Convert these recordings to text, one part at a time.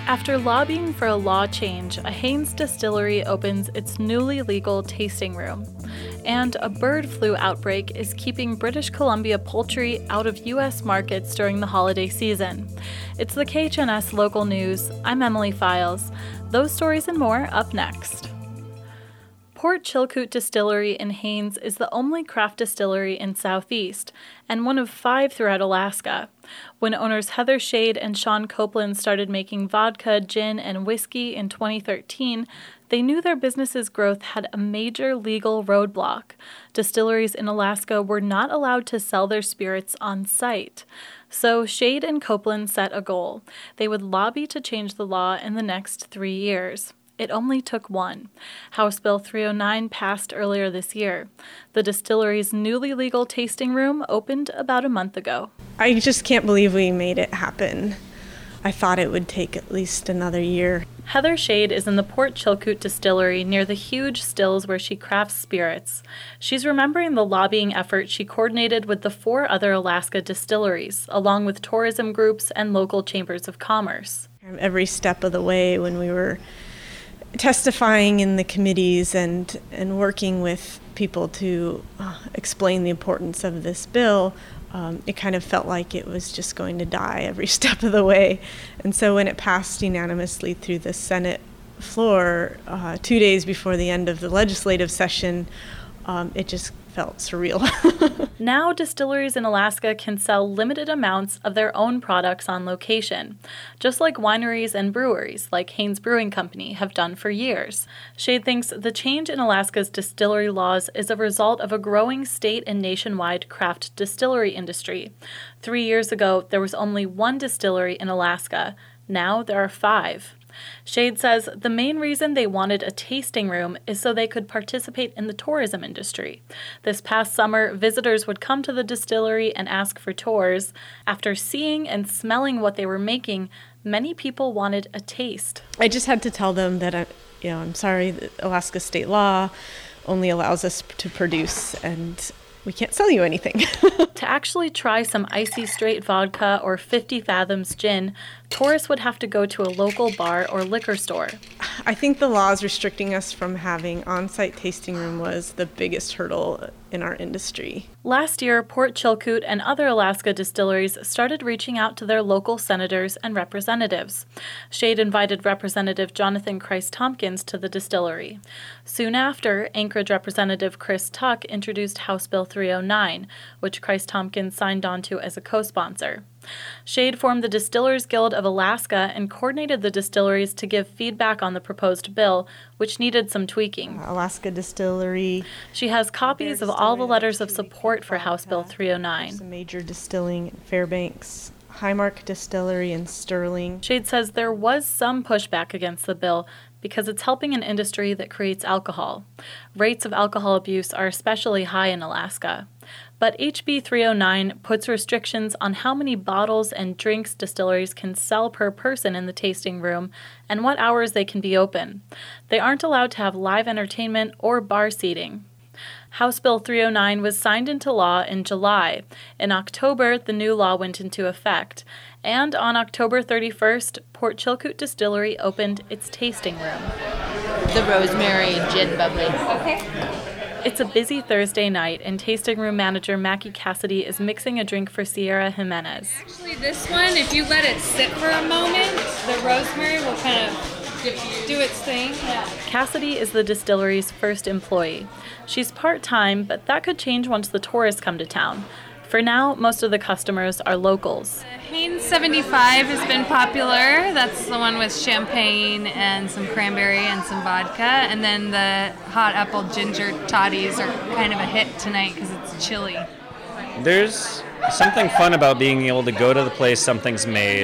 After lobbying for a law change, a Haines distillery opens its newly legal tasting room. And a bird flu outbreak is keeping British Columbia poultry out of U.S. markets during the holiday season. It's the KHNS Local News. I'm Emily Files. Those stories and more up next. Port Chilkoot Distillery in Haines is the only craft distillery in Southeast, and one of 5 throughout Alaska. When owners Heather Shade and Sean Copeland started making vodka, gin, and whiskey in 2013, they knew their business's growth had a major legal roadblock. Distilleries in Alaska were not allowed to sell their spirits on site. So Shade and Copeland set a goal. They would lobby to change the law in the next 3 years. It only took one. House Bill 309 passed earlier this year. The distillery's newly legal tasting room opened about a month ago. I just can't believe we made it happen. I thought it would take at least another year. Heather Shade is in the Port Chilkoot Distillery near the huge stills where she crafts spirits. She's remembering the lobbying effort she coordinated with the 4 other Alaska distilleries, along with tourism groups and local chambers of commerce. Every step of the way when we were testifying in the committees and working with people to explain the importance of this bill, it kind of felt like it was just going to die every step of the way. And so when it passed unanimously through the Senate floor 2 days before the end of the legislative session, it just felt surreal. Now distilleries in Alaska can sell limited amounts of their own products on location, just like wineries and breweries like Haines Brewing Company have done for years. Shade thinks the change in Alaska's distillery laws is a result of a growing state and nationwide craft distillery industry. 3 years ago, there was only 1 distillery in Alaska. Now there are 5. Shade says the main reason they wanted a tasting room is so they could participate in the tourism industry. This past summer, visitors would come to the distillery and ask for tours. After seeing and smelling what they were making, many people wanted a taste. I just had to tell them that I'm sorry, Alaska state law only allows us to produce, and we can't sell you anything. To actually try some icy straight vodka or 50 Fathoms gin, tourists would have to go to a local bar or liquor store. I think the laws restricting us from having on-site tasting room was the biggest hurdle in our industry. Last year, Port Chilkoot and other Alaska distilleries started reaching out to their local senators and representatives. Shade invited Representative Jonathan Christ-Tompkins to the distillery. Soon after, Anchorage Representative Chris Tuck introduced House Bill 309, which Christ-Tompkins signed onto as a co-sponsor. Shade formed the Distillers Guild of Alaska and coordinated the distilleries to give feedback on the proposed bill, which needed some tweaking. Alaska Distillery. She has copies of all the letters of support for House Bill 309. There's a major distilling in Fairbanks, Highmark Distillery in Sterling. Shade says there was some pushback against the bill because it's helping an industry that creates alcohol. Rates of alcohol abuse are especially high in Alaska. But HB 309 puts restrictions on how many bottles and drinks distilleries can sell per person in the tasting room and what hours they can be open. They aren't allowed to have live entertainment or bar seating. House Bill 309 was signed into law in July. In October, the new law went into effect. And on October 31st, Port Chilkoot Distillery opened its tasting room. The rosemary gin bubbly. Okay. It's a busy Thursday night, and tasting room manager Mackie Cassidy is mixing a drink for Sierra Jimenez. Actually, this one, if you let it sit for a moment, the rosemary will kind of do its thing. Yeah. Cassidy is the distillery's first employee. She's part-time, but that could change once the tourists come to town. For now, most of the customers are locals. Haines 75 has been popular. That's the one with champagne and some cranberry and some vodka. And then the hot apple ginger toddies are kind of a hit tonight because it's chilly. There's something fun about being able to go to the place something's made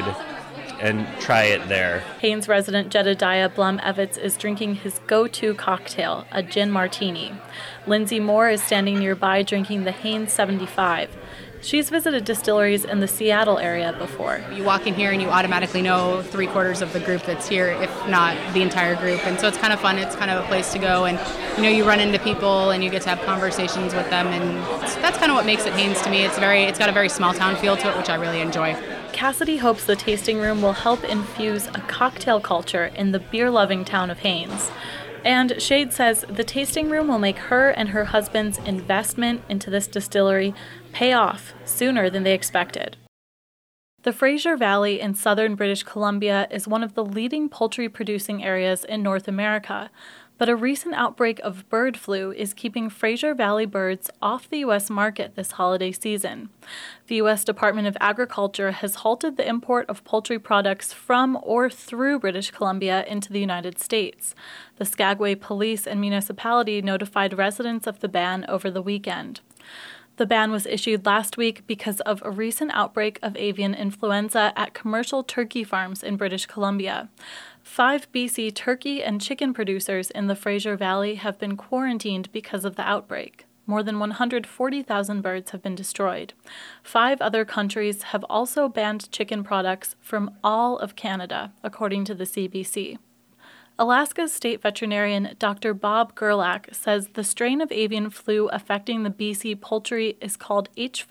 and try it there. Haines resident Jedediah Blum-Evitz is drinking his go-to cocktail, a gin martini. Lindsay Moore is standing nearby drinking the Haines 75. She's visited distilleries in the Seattle area before. You walk in here and you automatically know 3/4 of the group that's here, if not the entire group. And so it's kind of fun. It's kind of a place to go. And, you run into people and you get to have conversations with them. And that's kind of what makes it Haines to me. It's got a very small town feel to it, which I really enjoy. Cassidy hopes the tasting room will help infuse a cocktail culture in the beer-loving town of Haines. And Shade says the tasting room will make her and her husband's investment into this distillery pay off sooner than they expected. The Fraser Valley in southern British Columbia is one of the leading poultry-producing areas in North America, but a recent outbreak of bird flu is keeping Fraser Valley birds off the U.S. market this holiday season. The U.S. Department of Agriculture has halted the import of poultry products from or through British Columbia into the United States. The Skagway Police and municipality notified residents of the ban over the weekend. The ban was issued last week because of a recent outbreak of avian influenza at commercial turkey farms in British Columbia. 5 BC turkey and chicken producers in the Fraser Valley have been quarantined because of the outbreak. More than 140,000 birds have been destroyed. 5 other countries have also banned chicken products from all of Canada, according to the CBC. Alaska's state veterinarian Dr. Bob Gerlach says the strain of avian flu affecting the BC poultry is called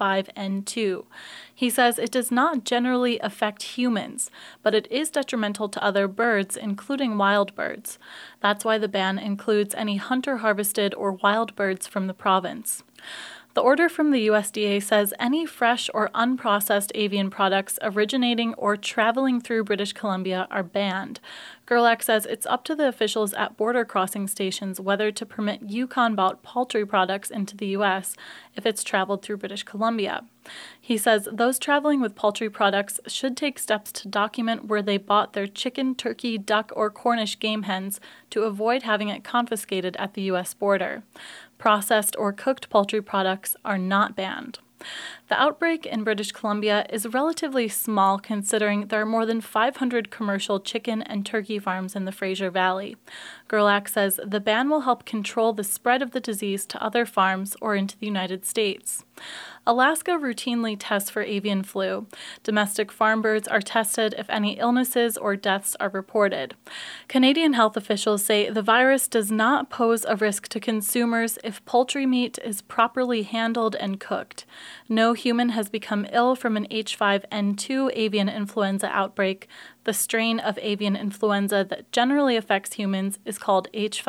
H5N2. He says it does not generally affect humans, but it is detrimental to other birds, including wild birds. That's why the ban includes any hunter-harvested or wild birds from the province. The order from the USDA says any fresh or unprocessed avian products originating or traveling through British Columbia are banned. Gerlach says it's up to the officials at border crossing stations whether to permit Yukon-bought poultry products into the U.S. if it's traveled through British Columbia. He says those traveling with poultry products should take steps to document where they bought their chicken, turkey, duck, or Cornish game hens to avoid having it confiscated at the U.S. border. Processed or cooked poultry products are not banned. The outbreak in British Columbia is relatively small considering there are more than 500 commercial chicken and turkey farms in the Fraser Valley. Gerlach says the ban will help control the spread of the disease to other farms or into the United States. Alaska routinely tests for avian flu. Domestic farm birds are tested if any illnesses or deaths are reported. Canadian health officials say the virus does not pose a risk to consumers if poultry meat is properly handled and cooked. No human has become ill from an H5N2 avian influenza outbreak. The strain of avian influenza that generally affects humans is called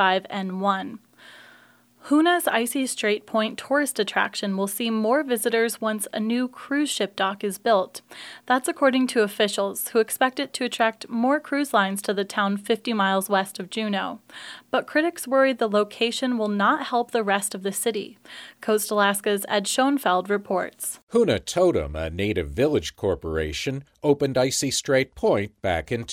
H5N1. Hoonah's Icy Strait Point tourist attraction will see more visitors once a new cruise ship dock is built. That's according to officials, who expect it to attract more cruise lines to the town 50 miles west of Juneau. But critics worry the location will not help the rest of the city. Coast Alaska's Ed Schoenfeld reports. Hoonah Totem, a native village corporation, opened Icy Strait Point back in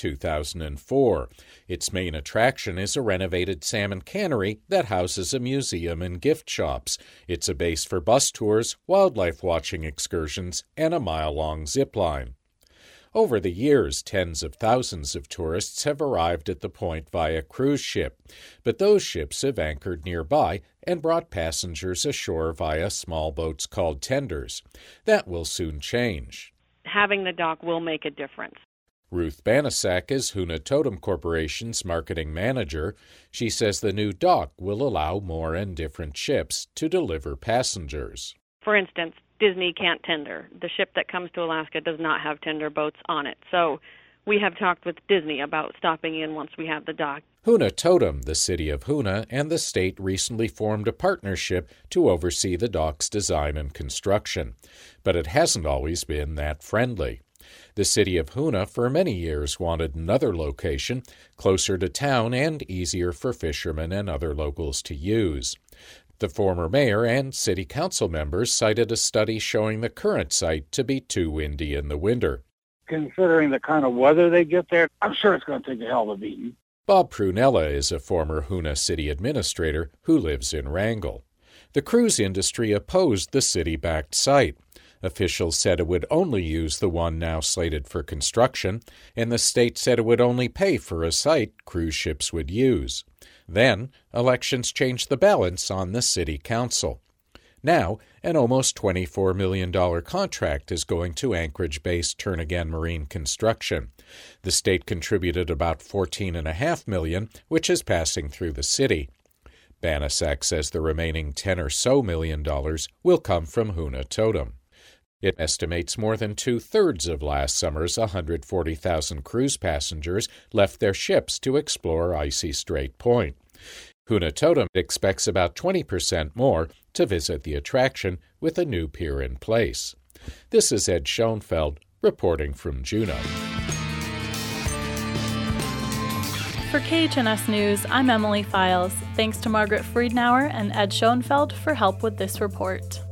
2004. Its main attraction is a renovated salmon cannery that houses a museum and gift shops. It's a base for bus tours, wildlife watching excursions, and a mile-long zip line. Over the years, tens of thousands of tourists have arrived at the point via cruise ship, but those ships have anchored nearby and brought passengers ashore via small boats called tenders. That will soon change. Having the dock will make a difference. Ruth Banasak is Hoonah Totem Corporation's marketing manager. She says the new dock will allow more and different ships to deliver passengers. For instance, Disney can't tender. The ship that comes to Alaska does not have tender boats on it. So we have talked with Disney about stopping in once we have the dock. Hoonah Totem, the city of Hoonah, and the state recently formed a partnership to oversee the dock's design and construction. But it hasn't always been that friendly. The city of Hoonah for many years wanted another location, closer to town and easier for fishermen and other locals to use. The former mayor and city council members cited a study showing the current site to be too windy in the winter. Considering the kind of weather they get there, I'm sure it's going to take a hell of a beating. Bob Prunella is a former Hoonah city administrator who lives in Wrangell. The cruise industry opposed the city-backed site. Officials said it would only use the one now slated for construction, and the state said it would only pay for a site cruise ships would use. Then, elections changed the balance on the city council. Now, an almost $24 million contract is going to Anchorage-based Turn Again Marine Construction. The state contributed about $14.5 million, which is passing through the city. Banasek says the remaining $10 or so million will come from Huna Totem. It estimates more than two-thirds of last summer's 140,000 cruise passengers left their ships to explore Icy Strait Point. Huna Totem expects about 20% more to visit the attraction with a new pier in place. This is Ed Schoenfeld reporting from Juneau. For KHNS News, I'm Emily Files. Thanks to Margaret Friedenauer and Ed Schoenfeld for help with this report.